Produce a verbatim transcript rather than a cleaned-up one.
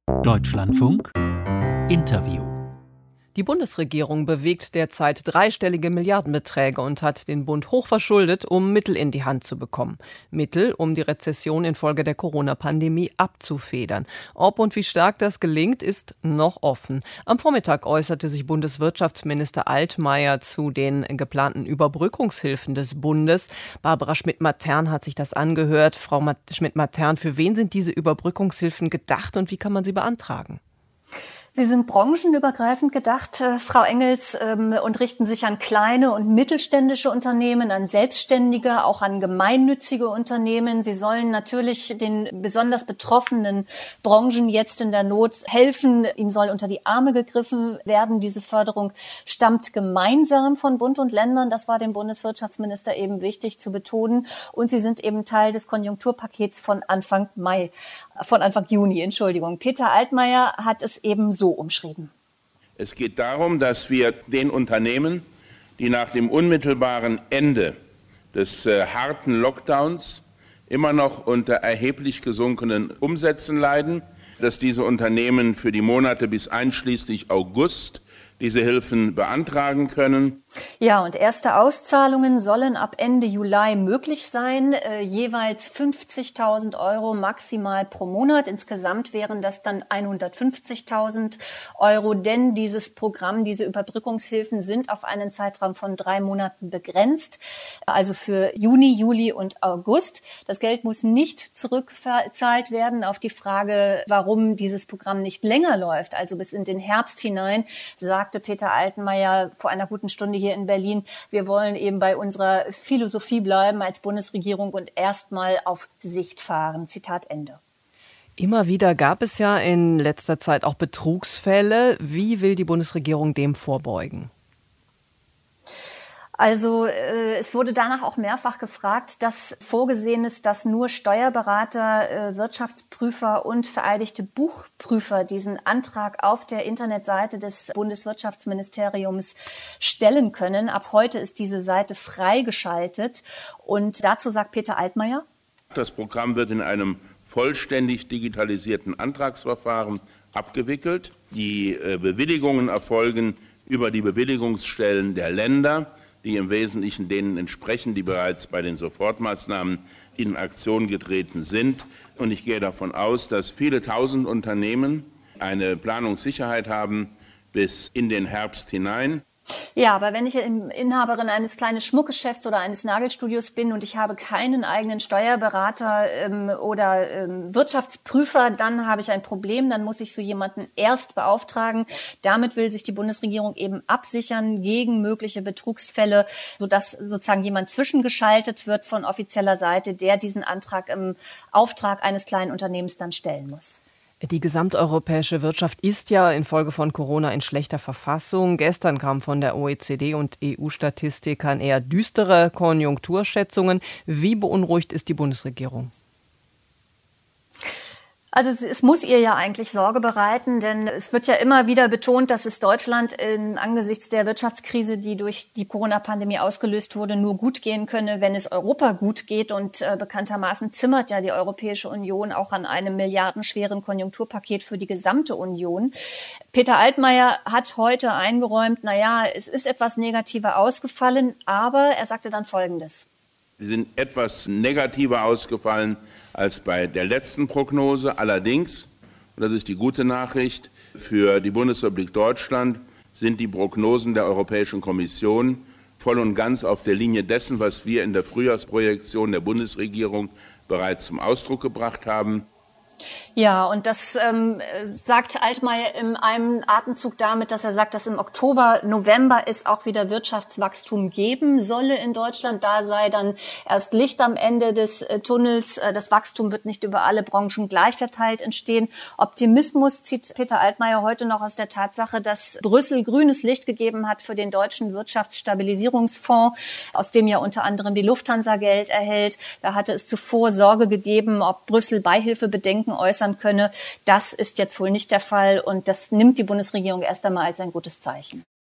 Deutschlandfunk Interview. Die Bundesregierung bewegt derzeit dreistellige Milliardenbeträge und hat den Bund hochverschuldet, um Mittel in die Hand zu bekommen. Mittel, um die Rezession infolge der Corona-Pandemie abzufedern. Ob und wie stark das gelingt, ist noch offen. Am Vormittag äußerte sich Bundeswirtschaftsminister Altmaier zu den geplanten Überbrückungshilfen des Bundes. Barbara Schmidt-Matern hat sich das angehört. Frau Schmidt-Matern, für wen sind diese Überbrückungshilfen gedacht und wie kann man sie beantragen? Sie sind branchenübergreifend gedacht, äh, Frau Engels, ähm, und richten sich an kleine und mittelständische Unternehmen, an Selbstständige, auch an gemeinnützige Unternehmen. Sie sollen natürlich den besonders betroffenen Branchen jetzt in der Not helfen. Ihnen soll unter die Arme gegriffen werden. Diese Förderung stammt gemeinsam von Bund und Ländern. Das war dem Bundeswirtschaftsminister eben wichtig zu betonen. Und sie sind eben Teil des Konjunkturpakets von Anfang Mai, von Anfang Juni, Entschuldigung. Peter Altmaier hat es eben so umschrieben. Es geht darum, dass wir den Unternehmen, die nach dem unmittelbaren Ende des äh, harten Lockdowns immer noch unter erheblich gesunkenen Umsätzen leiden, dass diese Unternehmen für die Monate bis einschließlich August diese Hilfen beantragen können. Ja, und erste Auszahlungen sollen ab Ende Juli möglich sein, äh, jeweils fünfzigtausend Euro maximal pro Monat. Insgesamt wären das dann hundertfünfzigtausend Euro, denn dieses Programm, diese Überbrückungshilfen sind auf einen Zeitraum von drei Monaten begrenzt, also für Juni, Juli und August. Das Geld muss nicht zurückgezahlt werden. Auf die Frage, warum dieses Programm nicht länger läuft, also bis in den Herbst hinein, sagt Peter Altmaier vor einer guten Stunde hier in Berlin, wir wollen eben bei unserer Philosophie bleiben als Bundesregierung und erstmal auf Sicht fahren. Zitat Ende. Immer wieder gab es ja in letzter Zeit auch Betrugsfälle. Wie will die Bundesregierung dem vorbeugen? Also äh, es wurde danach auch mehrfach gefragt, dass vorgesehen ist, dass nur Steuerberater, äh, Wirtschaftsprüfer und vereidigte Buchprüfer diesen Antrag auf der Internetseite des Bundeswirtschaftsministeriums stellen können. Ab heute ist diese Seite freigeschaltet. Und dazu sagt Peter Altmaier: Das Programm wird in einem vollständig digitalisierten Antragsverfahren abgewickelt. Die äh, Bewilligungen erfolgen über die Bewilligungsstellen der Länder, die im Wesentlichen denen entsprechen, die bereits bei den Sofortmaßnahmen in Aktion getreten sind. Und ich gehe davon aus, dass viele tausend Unternehmen eine Planungssicherheit haben bis in den Herbst hinein. Ja, aber wenn ich Inhaberin eines kleinen Schmuckgeschäfts oder eines Nagelstudios bin und ich habe keinen eigenen Steuerberater ähm, oder ähm, Wirtschaftsprüfer, dann habe ich ein Problem, dann muss ich so jemanden erst beauftragen. Damit will sich die Bundesregierung eben absichern gegen mögliche Betrugsfälle, sodass sozusagen jemand zwischengeschaltet wird von offizieller Seite, der diesen Antrag im Auftrag eines kleinen Unternehmens dann stellen muss. Die gesamteuropäische Wirtschaft ist ja infolge von Corona in schlechter Verfassung. Gestern kamen von der O E C D und E U-Statistikern eher düstere Konjunkturschätzungen. Wie beunruhigt ist die Bundesregierung? Also es, es muss ihr ja eigentlich Sorge bereiten, denn es wird ja immer wieder betont, dass es Deutschland in, angesichts der Wirtschaftskrise, die durch die Corona-Pandemie ausgelöst wurde, nur gut gehen könne, wenn es Europa gut geht. Und äh, bekanntermaßen zimmert ja die Europäische Union auch an einem milliardenschweren Konjunkturpaket für die gesamte Union. Peter Altmaier hat heute eingeräumt, na ja, es ist etwas negativer ausgefallen, aber er sagte dann Folgendes. Sie sind etwas negativer ausgefallen als bei der letzten Prognose. Allerdings, und das ist die gute Nachricht, für die Bundesrepublik Deutschland sind die Prognosen der Europäischen Kommission voll und ganz auf der Linie dessen, was wir in der Frühjahrsprojektion der Bundesregierung bereits zum Ausdruck gebracht haben. Ja, und das ähm, sagt Altmaier in einem Atemzug damit, dass er sagt, dass im Oktober, November es auch wieder Wirtschaftswachstum geben solle in Deutschland. Da sei dann erst Licht am Ende des äh, Tunnels. Äh, das Wachstum wird nicht über alle Branchen gleich verteilt entstehen. Optimismus zieht Peter Altmaier heute noch aus der Tatsache, dass Brüssel grünes Licht gegeben hat für den deutschen Wirtschaftsstabilisierungsfonds, aus dem ja unter anderem die Lufthansa Geld erhält. Da hatte es zuvor Sorge gegeben, ob Brüssel Beihilfebedenken äußern könne. Das ist jetzt wohl nicht der Fall und das nimmt die Bundesregierung erst einmal als ein gutes Zeichen.